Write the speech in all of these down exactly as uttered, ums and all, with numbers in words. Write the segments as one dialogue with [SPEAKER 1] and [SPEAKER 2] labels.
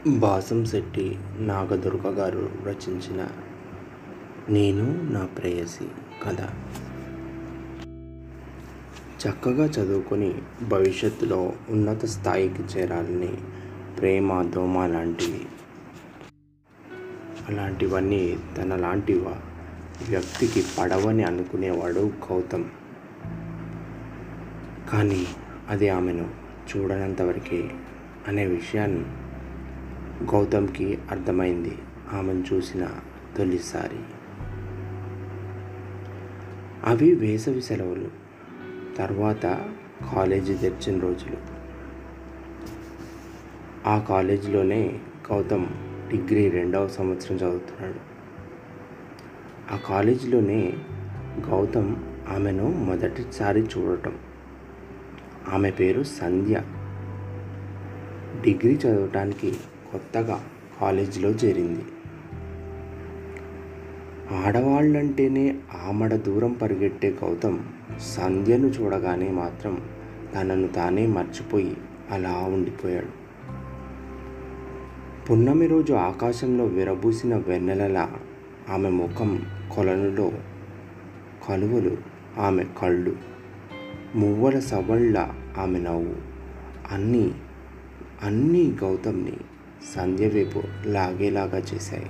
[SPEAKER 1] బాసంశెట్టి నాగదుర్గ గారు రచించిన నేను నా ప్రేయసి కథ. చక్కగా చదువుకొని భవిష్యత్తులో ఉన్నత స్థాయికి చేరాలని ప్రేమ దోమ లాంటివి. అలాంటివన్నీ తన లాంటి వ్యక్తికి పడవని అనుకునేవాడు గౌతమ్. కానీ అది ఆమెను చూడనంతవరకే అనే విషయాన్ని గౌతమ్కి అర్థమైంది ఆమెను చూసిన తొలిసారి. అవి వేసవి సెలవులు తర్వాత కాలేజీ తెరిచిన రోజులు. ఆ కాలేజీలోనే గౌతమ్ డిగ్రీ రెండవ సంవత్సరం చదువుతున్నాడు. ఆ కాలేజీలోనే గౌతమ్ ఆమెను మొదటిసారి చూడటం. ఆమె పేరు సంధ్య. డిగ్రీ చదవటానికి కొత్తగా కాలేజీలో చేరింది. ఆడవాళ్ళంటేనే ఆమడ దూరం పరిగెట్టే గౌతమ్ సంధ్యను చూడగానే మాత్రం తనను తానే మర్చిపోయి అలా ఉండిపోయాడు. పున్నమి రోజు ఆకాశంలో విరబూసిన వెన్నెలలా ఆమె ముఖం కొలనులో కలువలు ఆమె కళ్ళు, మువ్వల సవళ్ళ ఆమె నవ్వు అన్నీ అన్నీ గౌతమ్ని సంధ్య వైపు లాగేలాగా చేశాయి.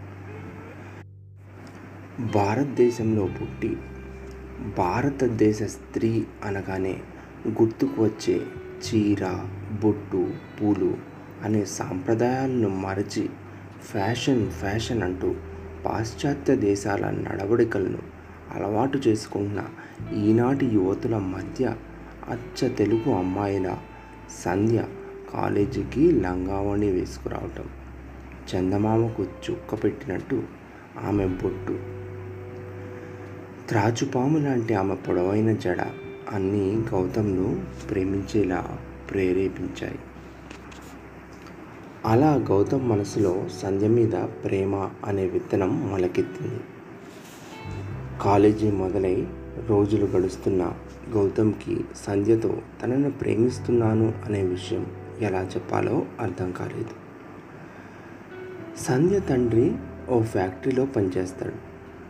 [SPEAKER 1] భారతదేశంలో పుట్టి భారతదేశ స్త్రీ అనగానే గుర్తుకు వచ్చే చీర, బొట్టు, పూలు అనే సాంప్రదాయాలను మరచి ఫ్యాషన్ ఫ్యాషన్ అంటూ పాశ్చాత్య దేశాల నడవడికలను అలవాటు చేసుకున్న ఈనాటి యువతుల మధ్య అచ్చ తెలుగు అమ్మాయిల సంధ్య కాలేజీకి లంగావణి వేసుకురావటం, చందమామకు చుక్క పెట్టినట్టు ఆమె బొట్టు, త్రాచుపాము లాంటి ఆమె పొడవైన జడ అన్నీ గౌతమ్ను ప్రేమించేలా ప్రేరేపించాయి. అలా గౌతమ్ మనసులో సంధ్య మీద ప్రేమ అనే విత్తనం మొలకెత్తింది. కాలేజీ మొదలై రోజులు గడుస్తున్న గౌతమ్కి సంధ్యతో తనను ప్రేమిస్తున్నాను అనే విషయం ఎలా చెప్పాలో అర్థం కాలేదు. సంధ్య తండ్రి ఓ ఫ్యాక్టరీలో పనిచేస్తాడు.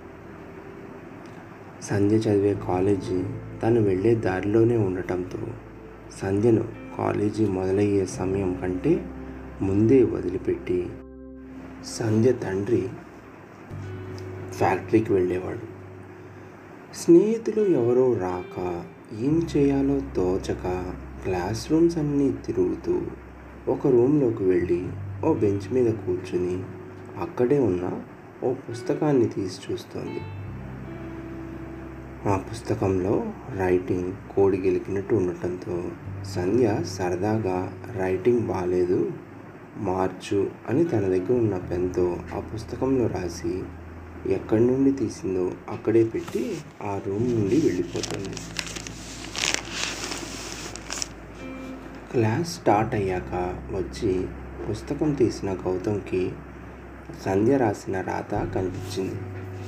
[SPEAKER 1] సంధ్య చదివే కాలేజీ తను వెళ్ళే దారిలోనే ఉండటంతో సంధ్యను కాలేజీ మొదలయ్యే సమయం కంటే ముందే వదిలిపెట్టి సంధ్య తండ్రి ఫ్యాక్టరీకి వెళ్ళేవాడు. స్నేహితులు ఎవరో రాక ఏం చేయాలో తోచక క్లాస్ రూమ్స్ అన్నీ తిరుగుతూ ఒక రూమ్లోకి వెళ్ళి ఓ బెంచ్ మీద కూర్చుని అక్కడే ఉన్న ఓ పుస్తకాన్ని తీసి చూస్తోంది. ఆ పుస్తకంలో రైటింగ్ కోడి గెలికినట్టు ఉండటంతో సంధ్య సరదాగా రైటింగ్ బాగాలేదు మార్చు అని తన దగ్గర ఉన్న పెన్తో ఆ పుస్తకంలో రాసి ఎక్కడి నుండి తీసిందో అక్కడే పెట్టి ఆ రూమ్ నుండి వెళ్ళిపోతుంది. క్లాస్ స్టార్ట్ అయ్యాక వచ్చి పుస్తకం తీసిన గౌతమ్కి సంధ్య రాసిన రాత కనిపించింది.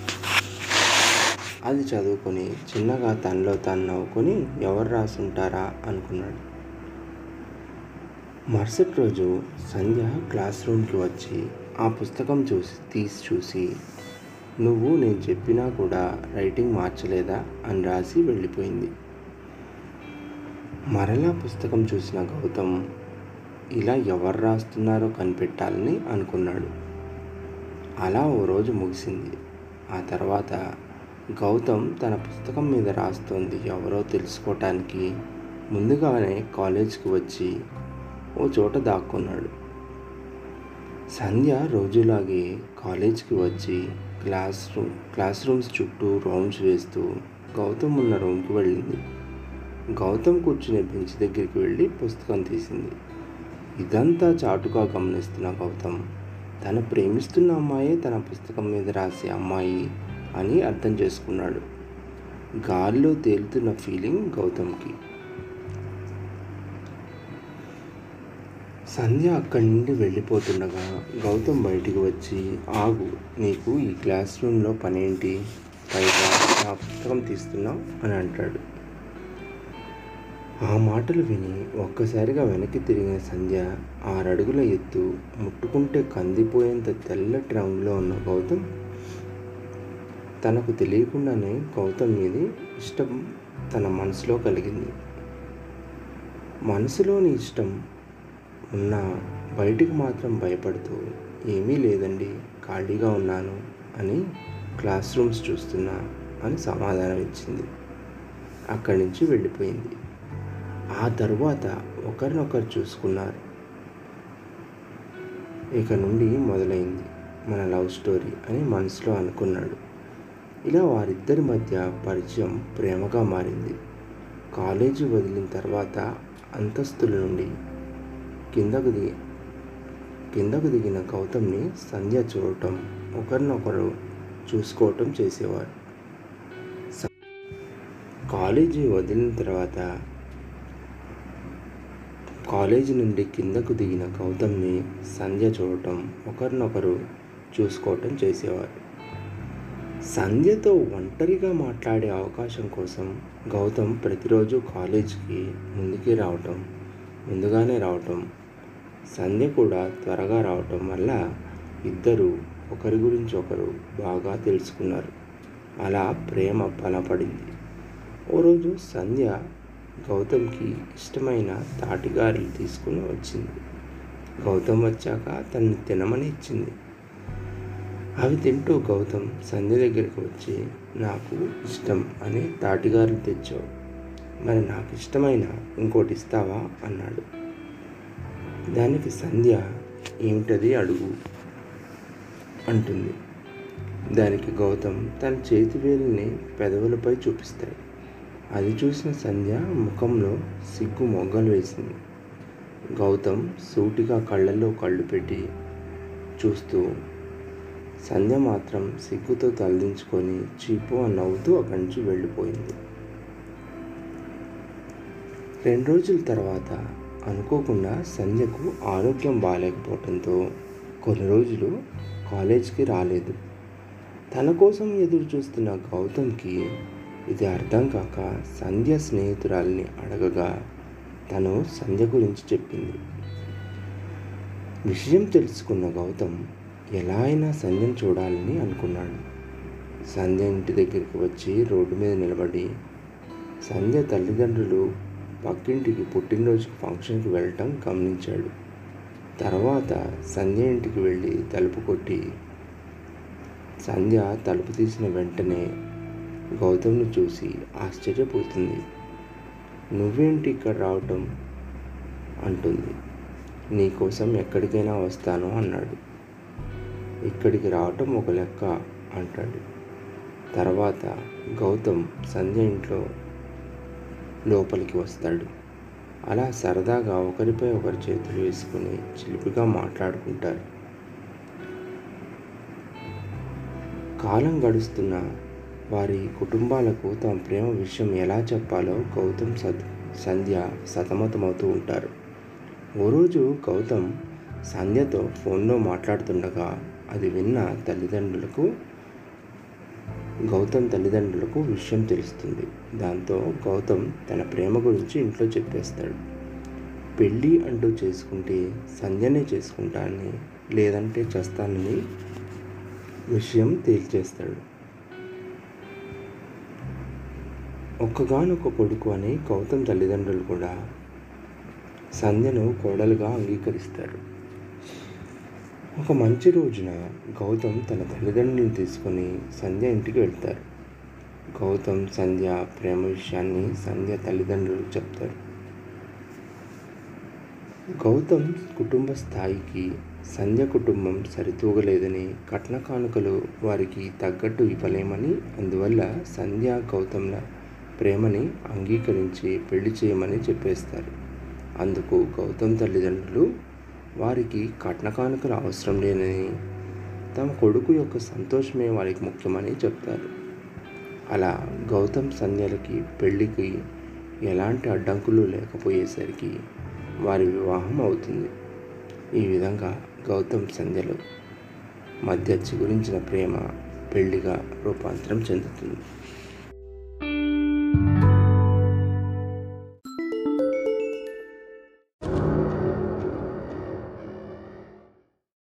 [SPEAKER 1] అది చదువుకొని చిన్నగా తనలో తాను నవ్వుకొని ఎవరు రాసుంటారా అనుకున్నాడు. మరుసటి రోజు సంధ్య క్లాస్ రూమ్కి వచ్చి ఆ పుస్తకం చూసి తీసి చూసి నువ్వు నేను చెప్పినా కూడా రైటింగ్ మార్చలేదా అని రాసి వెళ్ళిపోయింది. మరలా పుస్తకం చూసిన గౌతమ్ ఇలా ఎవరు రాస్తున్నారో కనిపెట్టాలని అనుకున్నాడు. అలా ఓ రోజు ముగిసింది. ఆ తర్వాత గౌతమ్ తన పుస్తకం మీద రాస్తోంది ఎవరో తెలుసుకోవటానికి ముందుగానే కాలేజ్కి వచ్చి ఓ చోట దాక్కున్నాడు. సంధ్య రోజులాగే కాలేజ్కి వచ్చి క్లాస్ రూమ్ క్లాస్ రూమ్స్ చుట్టూ రౌండ్స్ వేస్తూ గౌతమ్ ఉన్న రూమ్కి వెళ్ళింది. గౌతమ్ కూర్చునే బెంచ్ దగ్గరికి వెళ్ళి పుస్తకం తీసింది. ఇదంతా చాటుగా గమనిస్తున్న గౌతమ్ తను ప్రేమిస్తున్న అమ్మాయే తన పుస్తకం మీద రాసే అమ్మాయి అని అర్థం చేసుకున్నాడు. గాలిలో తేలుతున్న ఫీలింగ్ గౌతమ్కి. సంధ్య అక్కడి నుండి వెళ్ళిపోతుండగా గౌతమ్ బయటికి వచ్చి ఆగు, నీకు ఈ క్లాస్ రూమ్లో పనేంటి, పైగా నా పుస్తకం తీస్తున్నావు అని అంటాడు. ఆ మాటలు విని ఒక్కసారిగా వెనక్కి తిరిగిన సంధ్య ఆరడుగుల ఎత్తు, ముట్టుకుంటే కందిపోయేంత తెల్లటి రంగులో ఉన్న గౌతమ్ తనకు తెలియకుండానే గౌతమ్ మీది ఇష్టం తన మనసులో కలిగింది. మనసులోని ఇష్టం ఉన్నా బయటికి మాత్రం భయపడుతూ ఏమీ లేదండి, ఖాళీగా ఉన్నాను అని క్లాస్ రూమ్స్ చూస్తున్నా అని సమాధానం ఇచ్చింది. అక్కడి నుంచి వెళ్ళిపోయింది. ఆ తరువాత ఒకరినొకరు చూసుకున్నారు. ఇక నుండి మొదలైంది మన లవ్ స్టోరీ అని మనసులో అనుకున్నాడు. ఇలా వారిద్దరి మధ్య పరిచయం ప్రేమగా మారింది. కాలేజీ వదిలిన తర్వాత అంతస్తుల నుండి కిందకు దిగి కిందకు దిగిన గౌతమ్ని సంధ్య చూడటం, ఒకరినొకరు చూసుకోవటం చేసేవారు. కాలేజీ వదిలిన తర్వాత కాలేజీ నుండి కిందకు దిగిన గౌతమ్ని సంధ్య చూడటం, ఒకరినొకరు చూసుకోవటం చేసేవారు. సంధ్యతో ఒంటరిగా మాట్లాడే అవకాశం కోసం గౌతమ్ ప్రతిరోజు కాలేజీకి ముందుకే రావటం ముందుగానే రావటం సంధ్య కూడా త్వరగా రావటం వల్ల ఇద్దరు ఒకరి గురించి ఒకరు బాగా తెలుసుకున్నారు. అలా ప్రేమ బలపడింది. ఓ రోజు సంధ్య గౌతమ్కి ఇష్టమైన తాటిగారెలు తీసుకుని వచ్చింది. గౌతమ్ వచ్చాక తనని తినమని ఇచ్చింది. అవి తింటూ గౌతమ్ సంధ్య దగ్గరికి వచ్చి, నాకు ఇష్టం అని తాటిగారెలు తెచ్చావు, మరి నాకు ఇష్టమైన ఇంకోటి ఇస్తావా అన్నాడు. దానికి సంధ్య ఏమిటది అడుగు అంటుంది. దానికి గౌతమ్ తన చేతి వేలిని పెదవులపై చూపిస్తాడు. అది చూసిన సంధ్య ముఖంలో సిగ్గు మొగ్గలు వేసింది. గౌతమ్ సూటిగా కళ్ళల్లో కళ్ళు పెట్టి చూస్తూ సంధ్య మాత్రం సిగ్గుతో తలదించుకొని చీపు అని నవ్వుతూ అక్కడి నుంచి వెళ్ళిపోయింది. రెండు రోజుల తర్వాత అనుకోకుండా సంధ్యకు ఆరోగ్యం బాగాలేకపోవడంతో కొన్ని రోజులు కాలేజ్కి రాలేదు. తన కోసం ఎదురు చూస్తున్న గౌతమ్కి ఇది అర్థం కాక సంధ్య స్నేహితురాలిని అడగగా తను సంధ్య గురించి చెప్పింది. విషయం తెలుసుకున్న గౌతమ్ ఎలా అయినా సంధ్యను చూడాలని అనుకున్నాడు. సంధ్య ఇంటి దగ్గరికి వచ్చి రోడ్డు మీద నిలబడి సంధ్య తల్లిదండ్రులు పక్కింటికి పుట్టినరోజుకి ఫంక్షన్కి వెళ్ళటం గమనించాడు. తర్వాత సంధ్య ఇంటికి వెళ్ళి తలుపు కొట్టి సంధ్య తలుపు తీసిన వెంటనే గౌతమ్ని చూసి ఆశ్చర్యపోతుంది. నువ్వేంటి ఇక్కడ రావటం అంటుంది. నీకోసం ఎక్కడికైనా వస్తాను అన్నాడు. ఇక్కడికి రావటం ఒక లెక్క అంటాడు. తర్వాత గౌతమ్ సంధ్య ఇంట్లో లోపలికి వస్తాడు. అలా సరదాగా ఒకరిపై ఒకరి చేతులు వేసుకుని చిలిపిగా మాట్లాడుకుంటారు. కాలం గడుస్తున్న వారి కుటుంబాలకు తమ ప్రేమ విషయం ఎలా చెప్పాలో గౌతమ్ సద్ సంధ్య సతమతమవుతూ ఉంటారు. ఓ రోజు గౌతమ్ సంధ్యతో ఫోన్లో మాట్లాడుతుండగా అది విన్న తల్లిదండ్రులకు గౌతమ్ తల్లిదండ్రులకు విషయం తెలుస్తుంది. దాంతో గౌతమ్ తన ప్రేమ గురించి ఇంట్లో చెప్పేస్తాడు. పెళ్ళి అంటూ చేసుకుంటే సంధ్యనే చేసుకుంటానని, లేదంటే చేస్తానని విషయం తేల్చేస్తాడు. ఒక్కగానొక్క కొడుకు అని గౌతమ్ తల్లిదండ్రులు కూడా సంధ్యను కోడలుగా అంగీకరిస్తారు. ఒక మంచి రోజున గౌతమ్ తన తల్లిదండ్రులను తీసుకొని సంధ్య ఇంటికి వెళ్తారు. గౌతమ్ సంధ్య ప్రేమ విషయాన్ని సంధ్య తల్లిదండ్రులు చెప్తారు. గౌతమ్ కుటుంబ స్థాయికి సంధ్య కుటుంబం సరితూగలేదని, కట్న కానుకలు వారికి తగ్గట్టు ఇవ్వలేమని, అందువల్ల సంధ్య గౌతమ్ల ప్రేమని అంగీకరించి పెళ్లి చేయమని చెప్పేస్తారు. అందుకు గౌతమ్ తల్లిదండ్రులు వారికి కట్న కానుకలు అవసరం లేదని, తమ కొడుకు యొక్క సంతోషమే వారికి ముఖ్యమని చెప్తారు. అలా గౌతమ్ సంధ్యలకి పెళ్ళికి ఎలాంటి అడ్డంకులు లేకపోయేసరికి వారి వివాహం అవుతుంది. ఈ విధంగా గౌతమ్ సంధ్యలు మధ్య చిగురించిన ప్రేమ పెళ్లిగా రూపాంతరం చెందుతుంది.